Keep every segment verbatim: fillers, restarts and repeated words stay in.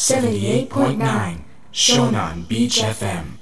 セブンティエイトポイントナイン Shonan Beach エフエム。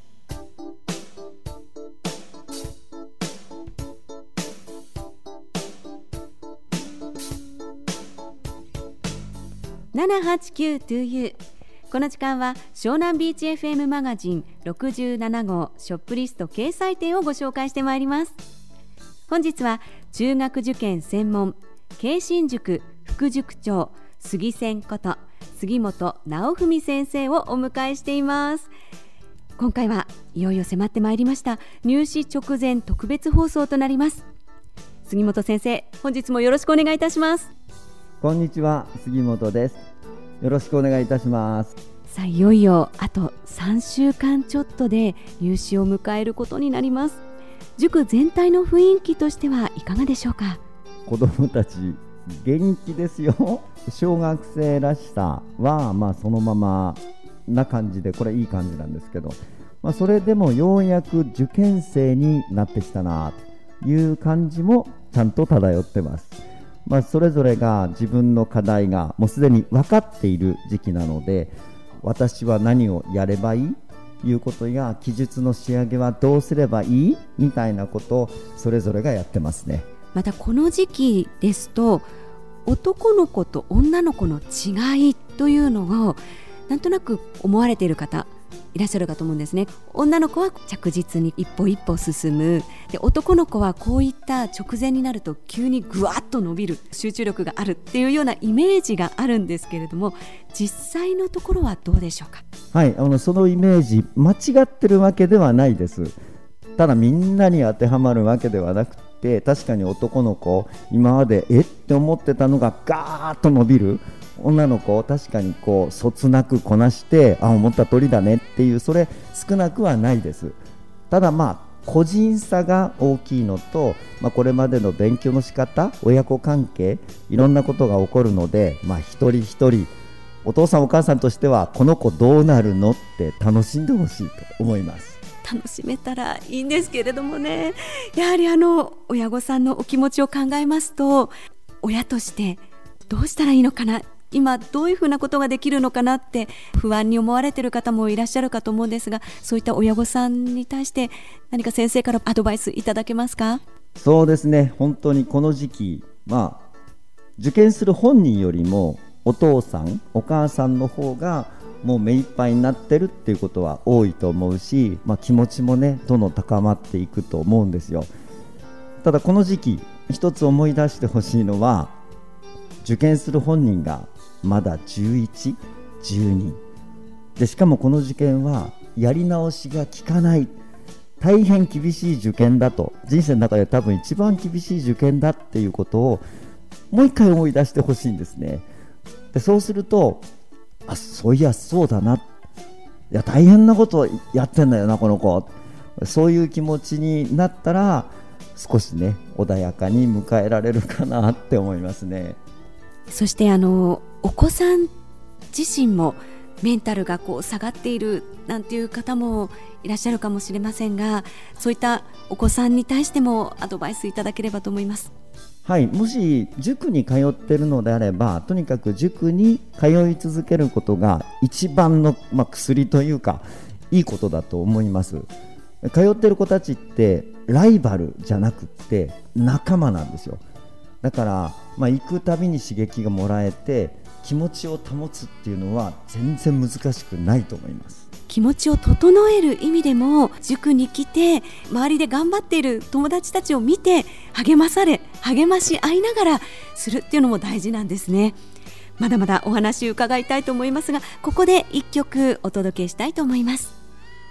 ななはちきゅう トゥーユー。 この時間は湘南ビーチ エフエム マガジンろくじゅうなな号ショップリスト掲載店をご紹介してまいります。本日は中学受験専門慶心塾副塾長杉仙こと杉本直文先生をお迎えしています。今回はいよいよ迫ってまいりました入試直前特別放送となります。杉本先生、本日もよろしくお願いいたします。 こんにちは、杉本です。よろしくお願いいたします。 さあ、いよいよあとさんしゅうかんちょっとで入試を迎えることになります。塾全体の雰囲気としてはいかがでしょうか。 子どもたち元気ですよ。小学生らしさはまあそのままな感じで、これいい感じなんですけど、まあ、それでもようやく受験生になってきたなという感じもちゃんと漂ってます。まあ、それぞれが自分の課題がもうすでに分かっている時期なので、私は何をやればいいいうことや記述の仕上げはどうすればいいみたいなことをそれぞれがやってますね。 またこの時期ですと男の子と女の子の違いというのをなんとなく思われている方いらっしゃるかと思うんですね。女の子は着実に一歩一歩進む、で男の子はこういった直前になると急にぐわっと伸びる、集中力があるっていうようなイメージがあるんですけれども、実際のところはどうでしょうか。 はい、あのそのイメージ間違ってるわけではないです。ただみんなに当てはまるわけではなくて、確かに男の子今までえって思ってたのがガーッと伸びる、女の子確かにこうそつなくこなしてあ思った通りだねっていう、それ少なくはないです。ただまあ個人差が大きいのと、まあ、これまでの勉強の仕方、親子関係、いろんなことが起こるので、まあ、一人一人お父さんお母さんとしてはこの子どうなるのって楽しんでほしいと思います。 楽しめたらいいんですけれどもね、やはりあの親御さんのお気持ちを考えますと、親としてどうしたらいいのかな、今どういうふうなことができるのかなって不安に思われている方もいらっしゃるかと思うんですが、そういった親御さんに対して何か先生からアドバイスいただけますか。 そうですね、本当にこの時期、まあ、受験する本人よりもお父さんお母さんの方がもう目いっぱいになってるっていうことは多いと思うし、まあ、気持ちもねどんどん高まっていくと思うんですよ。ただこの時期一つ思い出してほしいのは、受験する本人がまだじゅういち、じゅうにで、しかもこの受験はやり直しが効かない、大変厳しい受験だと、人生の中で多分一番厳しい受験だっていうことをもう一回思い出してほしいんですね。でそうすると、あそういやそうだな、いや大変なことやってんだよなこの子、そういう気持ちになったら少しね穏やかに迎えられるかなって思いますね。 そしてあのお子さん自身もメンタルがこう下がっているなんていう方もいらっしゃるかもしれませんが、そういったお子さんに対してもアドバイスいただければと思います。 はい、もし塾に通っているのであれば、とにかく塾に通い続けることが一番の、まあ、薬というかいいことだと思います。通っている子たちってライバルじゃなくって仲間なんですよ。だから、まあ、行くたびに刺激がもらえて気持ちを保つっていうのは全然難しくないと思います。 気持ちを整える意味でも塾に来て周りで頑張っている友達たちを見て励まされ励まし合いながらするっていうのも大事なんですね。まだまだお話伺いたいと思いますが、ここで一曲お届けしたいと思います。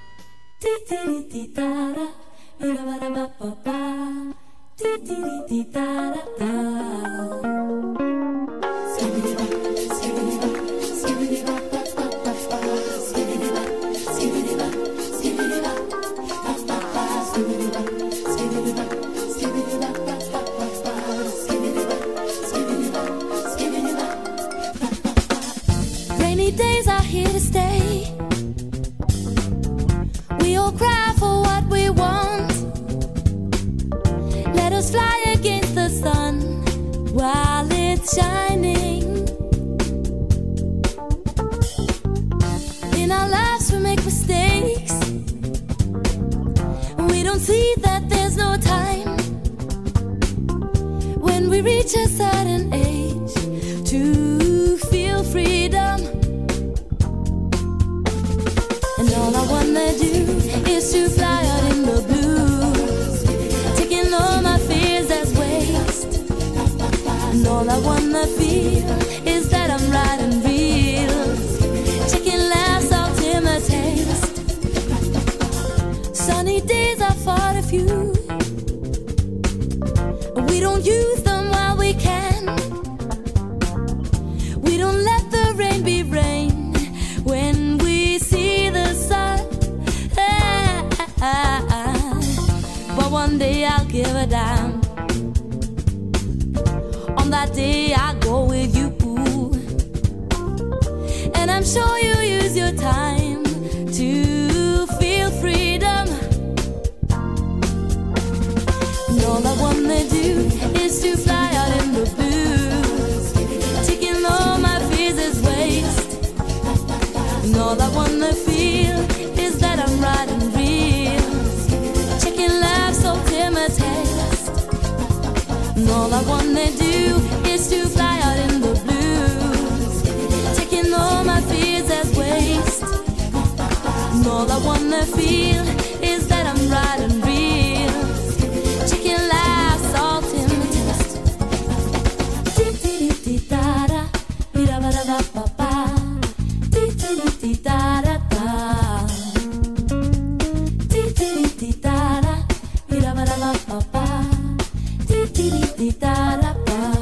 Rainy days are here to stay. We all cry for what we want. Let us fly against the sun while it's shining. mistakes. We don't see that there's no time when we reach a certain age to feel freedom. And all I wanna do is to fly out in the blue, taking all my fears as waste. And all I wanna feel is that I'm right and real, taking life's ultimate taste. Sunny days are far too few, we don't use them while we can. We don't let the rain be rain when we see the sun. But one day I'll give a damn. On that day I'll go with you, and I'm sure you use your time to feel freedom. And all I wanna do is to fly out in the blue, taking all my fears as waste. And all I wanna feel is that I'm right and real, checking life's ultimate taste. And all I wanna do is to fly out in the blue, taking all my fears as waste. And all I wanna feel is that I'm right and real, checking life's ultimate taste. Ti-ti-ti-ti-da-da, di-da-ba-da-ba-ba-ba, ti-ti-ti-ti-da-da-da, ti-ti-ti-ti-da-da, di-da-ba-da-ba-ba-ba, ti-ti-ti-ti-da-da-ba.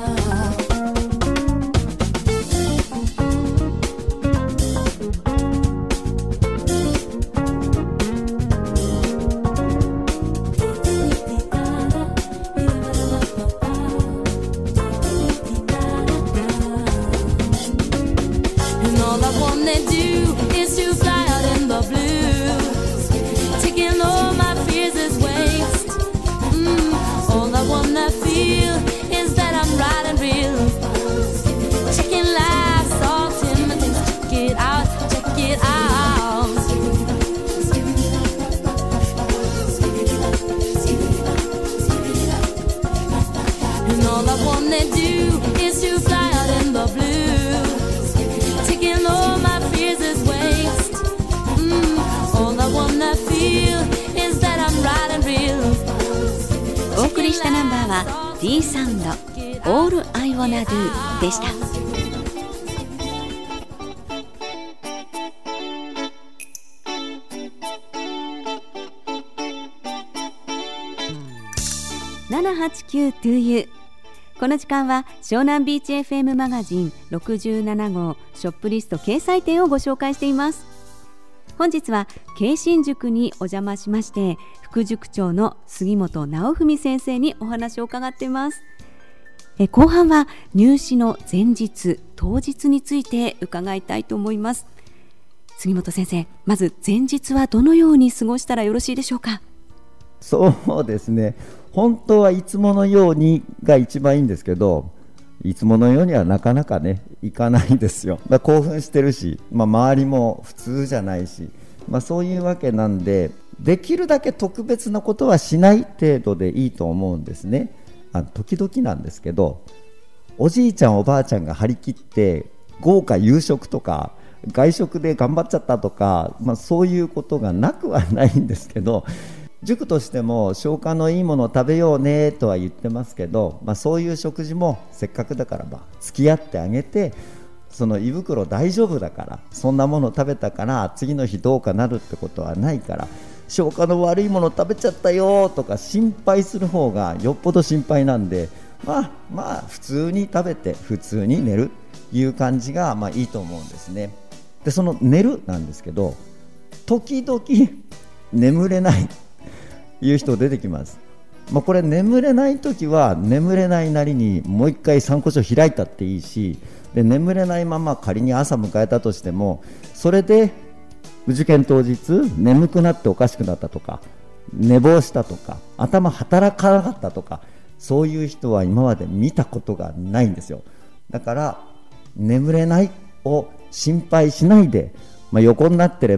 And all I wanna do is to fly out in the blue, taking all my fears as waste. Mm, all I wanna feel is that I'm right and real, checking life's ultimate taste. Check it out, check it out. And all I wanna do is to fly out in the blue, taking all my fears as waste. Mm, all I wanna feel is that I'm right and real. お送りしたナンバーは D サウンド All I Wanna Do でした。ななはちきゅう To You。 この時間は湘南ビーチ エフエム マガジンろくじゅうなな号ショップリスト掲載店をご紹介しています。本日は慶心塾にお邪魔しまして、副塾長の杉本直文先生にお話を伺っています。え後半は入試の前日当日について伺いたいと思います。杉本先生、まず前日はどのように過ごしたらよろしいでしょうか。 そうですね、本当はいつものようにが一番いいんですけど、いつものようにはなかなかねいかないんですよ。まあ、興奮してるし、まあ、周りも普通じゃないし、まあ、そういうわけなんで、できるだけ特別なことはしない程度でいいと思うんですね。あ時々なんですけど、おじいちゃんおばあちゃんが張り切って豪華夕食とか外食で頑張っちゃったとか、まあ、そういうことがなくはないんですけど、塾としても消化のいいものを食べようねとは言ってますけど、まあ、そういう食事もせっかくだからば付き合ってあげて、その胃袋大丈夫だから、そんなもの食べたから次の日どうかなるってことはないから、消化の悪いもの食べちゃったよとか心配する方がよっぽど心配なんで、まあまあ普通に食べて普通に寝るいう感じがまあいいと思うんですね。でその寝るなんですけど、時々眠れないいう人出てきます。まあ、これ眠れないときは眠れないなりにもう一回参考書開いたっていいし、で眠れないまま仮に朝迎えたとしても、それで受験当日眠くなっておかしくなったとか、寝坊したとか、頭働かなかったとか、そういう人は今まで見たことがないんですよ。だから眠れないを心配しないで、まあ、横になってれば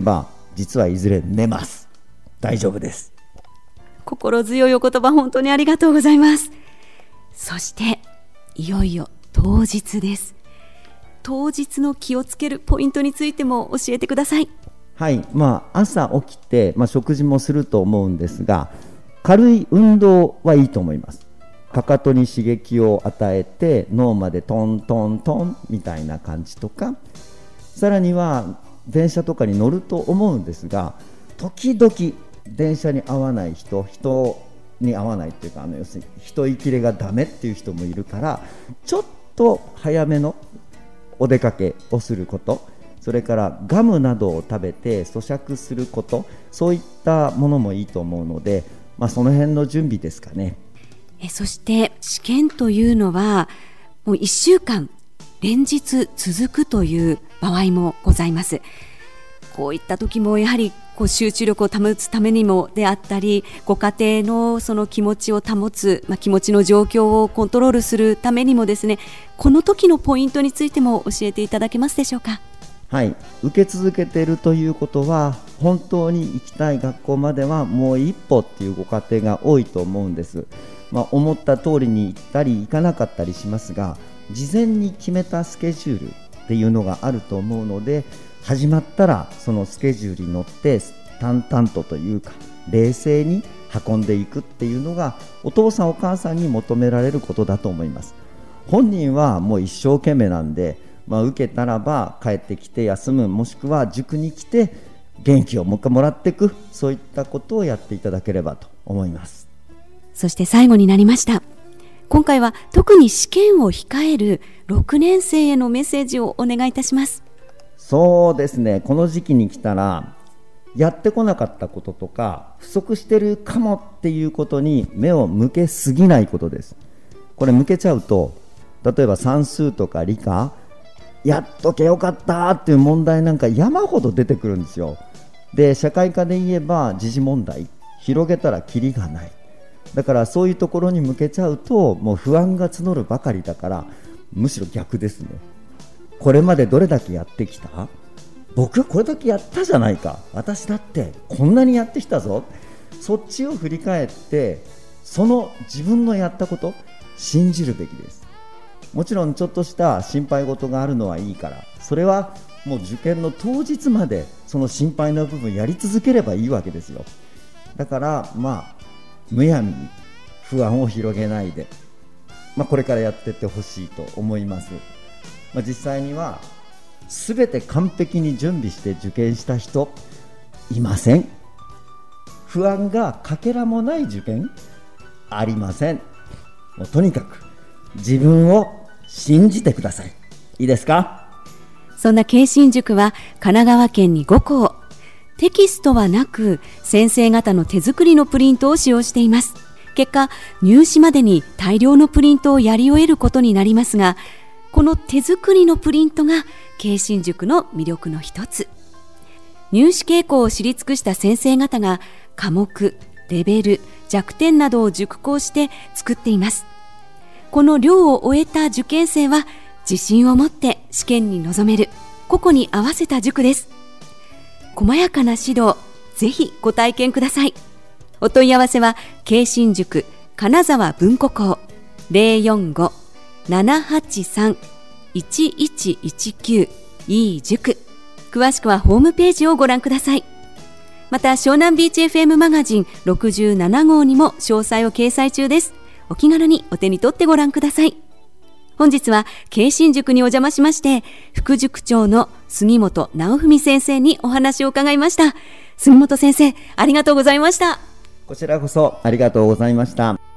実はいずれ寝ます。大丈夫です。 心強いお言葉、本当にありがとうございます。そしていよいよ当日です。当日の気をつけるポイントについても教えてください。 はい、まあ、朝起きて、まあ、食事もすると思うんですが、軽い運動はいいと思います。かかとに刺激を与えて脳までトントントンみたいな感じとか、さらには電車とかに乗ると思うんですが、時々電車に合わない人人に合わないっていうか、あの要するに人いきれがダメっていう人もいるから、ちょっと早めのお出かけをすること、それからガムなどを食べて咀嚼すること、そういったものもいいと思うので、まあ、その辺の準備ですかね。 えそして試験というのはもういっしゅうかん連日続くという場合もございます。こういった時もやはりこう集中力を保つためにもであったり、ご家庭のその気持ちを保つ、まあ、気持ちの状況をコントロールするためにもですね、この時のポイントについても教えていただけますでしょうか。 はい、受け続けているということは、本当に行きたい学校まではもう一歩っていうご家庭が多いと思うんです。まあ、思った通りに行ったり行かなかったりしますが、事前に決めたスケジュールっていうのがあると思うので、始まったらそのスケジュールに乗って淡々とというか冷静に運んでいくっていうのがお父さんお母さんに求められることだと思います。本人はもう一生懸命なんで、まあ、受けたらば帰ってきて休む、もしくは塾に来て元気をもう一回もらっていく、そういったことをやっていただければと思います。 そして最後になりました。今回は特に試験を控えるろくねん生へのメッセージをお願いいたします。 そうですね、この時期に来たらやってこなかったこととか不足してるかもっていうことに目を向けすぎないことです。これ向けちゃうと、例えば算数とか理科やっとけよかったっていう問題なんか山ほど出てくるんですよ。で、社会科で言えば時事問題広げたらキリがない。だからそういうところに向けちゃうともう不安が募るばかりだから、むしろ逆ですね。これまでどれだけやってきた？僕はこれだけやったじゃないか、私だってこんなにやってきたぞ、そっちを振り返ってその自分のやったこと信じるべきです。もちろんちょっとした心配事があるのはいいから、それはもう受験の当日までその心配な部分やり続ければいいわけですよ。だからまあむやみに不安を広げないで、まあ、これからやっていってほしいと思います。まあ、実際には全て完璧に準備して受験した人いません。不安がかけらもない受験ありません。もうとにかく自分を信じてください。いいですか？ そんな慶心塾は神奈川県にご校、テキストはなく先生方の手作りのプリントを使用しています。結果、入試までに大量のプリントをやり終えることになりますが、この手作りのプリントが慶心塾の魅力の一つ。入試傾向を知り尽くした先生方が科目、レベル、弱点などを熟考して作っています。この量を終えた受験生は自信を持って試験に臨める、個々に合わせた塾です。細やかな指導、ぜひご体験ください。お問い合わせは慶心塾金沢文庫校 ゼロよんご ななはちさん いちいちいちきゅう いい塾。詳しくはホームページをご覧ください。また湘南ビーチ エフエム マガジンろくじゅうなな号にも詳細を掲載中です。お気軽にお手に取ってご覧ください。本日は慶心塾にお邪魔しまして、副塾長の杉本直文先生にお話を伺いました。杉本先生、ありがとうございました。 こちらこそありがとうございました。